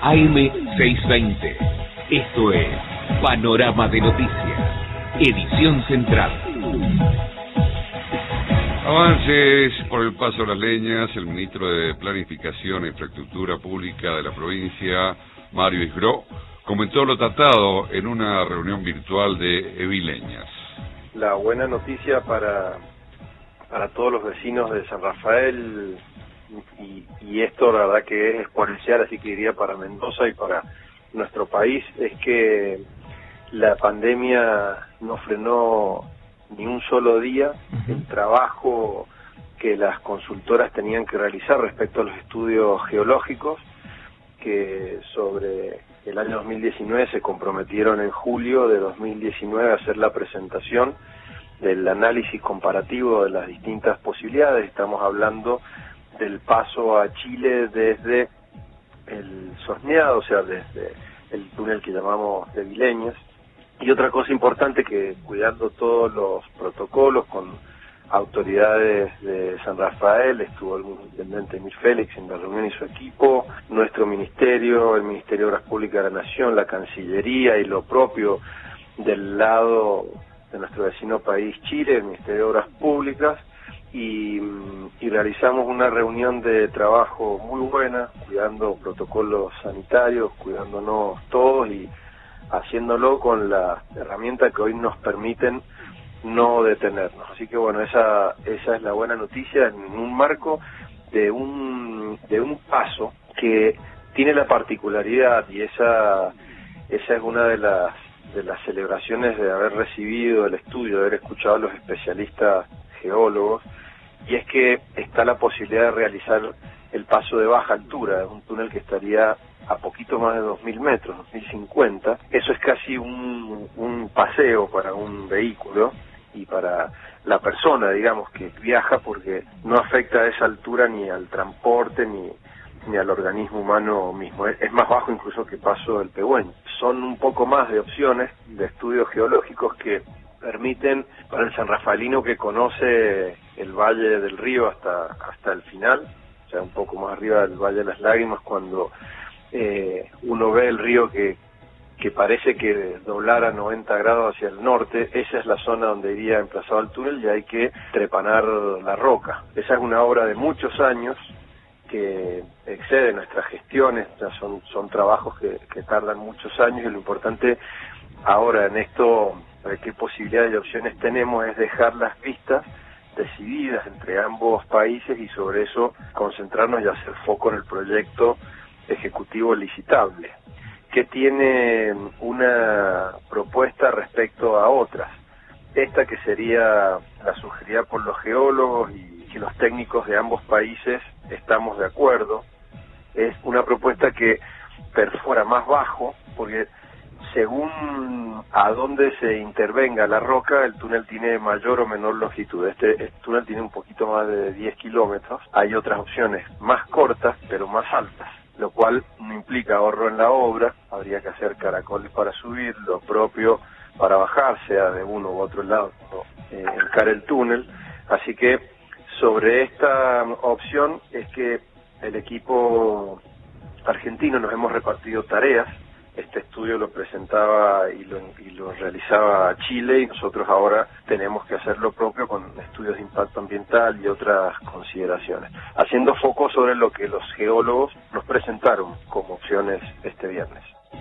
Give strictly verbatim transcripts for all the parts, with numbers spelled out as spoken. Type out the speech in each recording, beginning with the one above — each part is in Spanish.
A M seiscientos veinte. Esto es Panorama de Noticias, edición central. Avances por el paso de las leñas. El ministro de Planificación e Infraestructura Pública de la provincia, Mario Isgró, comentó lo tratado en una reunión virtual de Evileñas. La buena noticia para, para todos los vecinos de San Rafael, y, y esto la verdad que es exponencial, así que diría para Mendoza y para nuestro país, es que la pandemia no frenó ni un solo día el trabajo que las consultoras tenían que realizar respecto a los estudios geológicos, que sobre el año dos mil diecinueve se comprometieron en julio de dos mil diecinueve a hacer la presentación del análisis comparativo de las distintas posibilidades. Estamos hablando del paso a Chile desde el Sosneado, o sea, desde el túnel que llamamos de Evileñas. Y otra cosa importante, que cuidando todos los protocolos con autoridades de San Rafael, estuvo el intendente Emir Félix en la reunión y su equipo, nuestro ministerio, el Ministerio de Obras Públicas de la Nación, la Cancillería y lo propio del lado de nuestro vecino país Chile, el Ministerio de Obras Públicas, y, y realizamos una reunión de trabajo muy buena, cuidando protocolos sanitarios, cuidándonos todos y haciéndolo con la herramienta que hoy nos permiten no detenernos. Así que bueno, esa esa es la buena noticia en un marco de un de un paso que tiene la particularidad, y esa esa es una de las de las celebraciones de haber recibido el estudio, de haber escuchado a los especialistas geólogos, y es que está la posibilidad de realizar el paso de baja altura, es un túnel que estaría a poquito más de dos mil metros, dos mil cincuenta. Eso es casi un, un paseo para un vehículo y para la persona, digamos, que viaja, porque no afecta a esa altura ni al transporte ni, ni al organismo humano mismo. Es, es más bajo incluso que Paso del Pehuen. Son un poco más de opciones de estudios geológicos que permiten, para el sanrafaelino que conoce el Valle del Río hasta, hasta el final, o sea, un poco más arriba del Valle de las Lágrimas, cuando Eh, uno ve el río que, que parece que doblara noventa grados hacia el norte. Esa es la zona donde iría emplazado el túnel, y hay que trepanar la roca. Esa es una obra de muchos años que excede nuestras gestiones, ya son, son trabajos que, que tardan muchos años, y lo importante ahora en esto, de qué posibilidades y opciones tenemos, es dejar las vistas decididas entre ambos países y sobre eso concentrarnos y hacer foco en el proyecto ejecutivo licitable, que tiene una propuesta respecto a otras. Esta, que sería la sugerida por los geólogos y que los técnicos de ambos países estamos de acuerdo, es una propuesta que perfora más bajo, porque según a dónde se intervenga la roca, el túnel tiene mayor o menor longitud. Este, este túnel tiene un poquito más de diez kilómetros. Hay otras opciones más cortas, pero más altas, lo cual no implica ahorro en la obra. Habría que hacer caracoles para subir, lo propio para bajar, sea de uno u otro lado, eh, encar el túnel. Así que sobre esta opción es que el equipo argentino nos hemos repartido tareas. Este estudio lo presentaba y lo, y lo realizaba Chile, y nosotros ahora tenemos que hacer lo propio con estudios de impacto ambiental y otras consideraciones, haciendo foco sobre lo que los geólogos nos presentaron como opciones este viernes.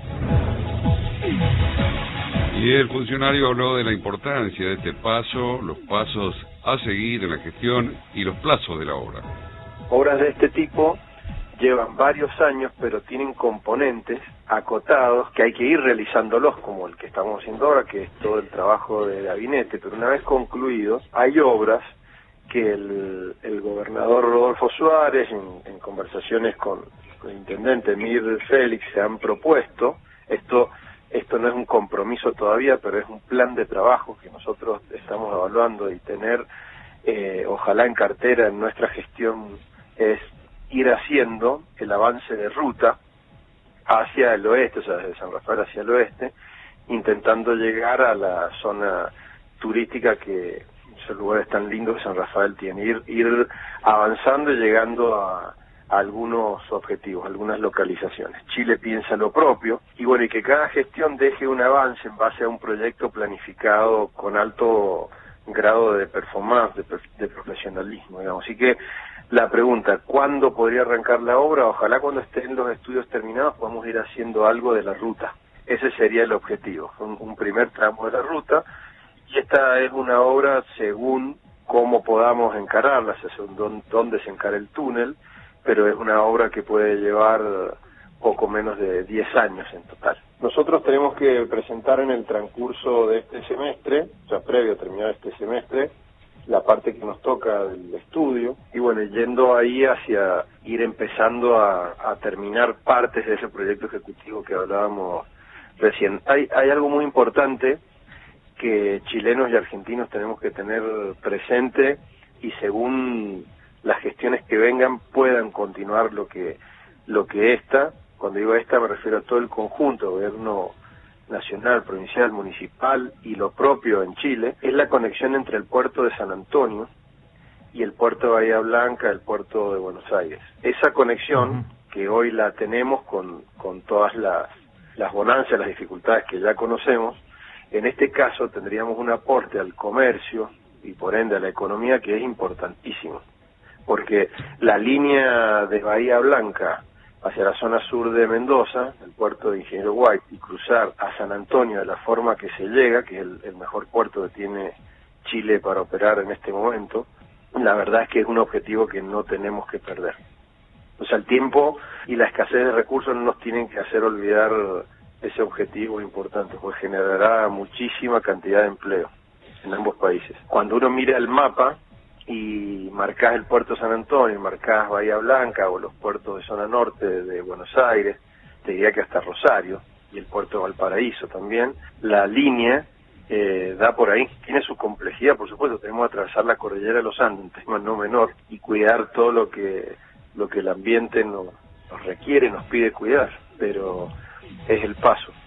Y el funcionario habló de la importancia de este paso, los pasos a seguir en la gestión y los plazos de la obra. Obras de este tipo llevan varios años, pero tienen componentes acotados que hay que ir realizándolos, como el que estamos haciendo ahora, que es todo el trabajo de gabinete. Pero una vez concluidos, hay obras que el, el gobernador Rodolfo Suárez, en, en conversaciones con, con el intendente Emir Félix, se han propuesto. Esto esto no es un compromiso todavía, pero es un plan de trabajo que nosotros estamos evaluando, y tener, eh, ojalá en cartera en nuestra gestión, es ir haciendo el avance de ruta hacia el oeste, o sea, desde San Rafael hacia el oeste, intentando llegar a la zona turística que esos lugares tan lindos que San Rafael tiene, ir, ir avanzando y llegando a, algunos objetivos, algunas localizaciones. Chile piensa lo propio y bueno, y que cada gestión deje un avance en base a un proyecto planificado con alto grado de performance, de, de profesionalismo, digamos. Así que la pregunta, ¿cuándo podría arrancar la obra? Ojalá cuando estén los estudios terminados podamos ir haciendo algo de la ruta. Ese sería el objetivo, un, un primer tramo de la ruta, y esta es una obra según cómo podamos encararla, según dónde se encara el túnel, pero es una obra que puede llevar poco menos de diez años en total. Nosotros tenemos que presentar en el transcurso de este semestre, o sea, previo a terminar este semestre, la parte que nos toca del estudio, y bueno, yendo ahí hacia ir empezando a, a terminar partes de ese proyecto ejecutivo que hablábamos recién. Hay, hay algo muy importante que chilenos y argentinos tenemos que tener presente, y según las gestiones que vengan puedan continuar lo que lo que esta, cuando digo esta me refiero a todo el conjunto, gobierno nacional, provincial, municipal y lo propio en Chile, es la conexión entre el puerto de San Antonio y el puerto de Bahía Blanca, el puerto de Buenos Aires. Esa conexión, uh-huh, que hoy la tenemos con, con todas las, las bonanzas, las dificultades que ya conocemos, en este caso tendríamos un aporte al comercio y por ende a la economía que es importantísimo, porque la línea de Bahía Blanca hacia la zona sur de Mendoza, el puerto de Ingeniero White, y cruzar a San Antonio de la forma que se llega, que es el, el mejor puerto que tiene Chile para operar en este momento, la verdad es que es un objetivo que no tenemos que perder. O sea, el tiempo y la escasez de recursos no nos tienen que hacer olvidar ese objetivo importante, pues generará muchísima cantidad de empleo en ambos países. Cuando uno mira el mapa y marcás el puerto de San Antonio, marcás Bahía Blanca o los puertos de zona norte de Buenos Aires, te diría que hasta Rosario, y el puerto de Valparaíso también, la línea eh, da por ahí. Tiene su complejidad, por supuesto, tenemos que atravesar la cordillera de los Andes, un tema no menor, y cuidar todo lo que lo que el ambiente nos, nos requiere, nos pide cuidar, pero es el paso.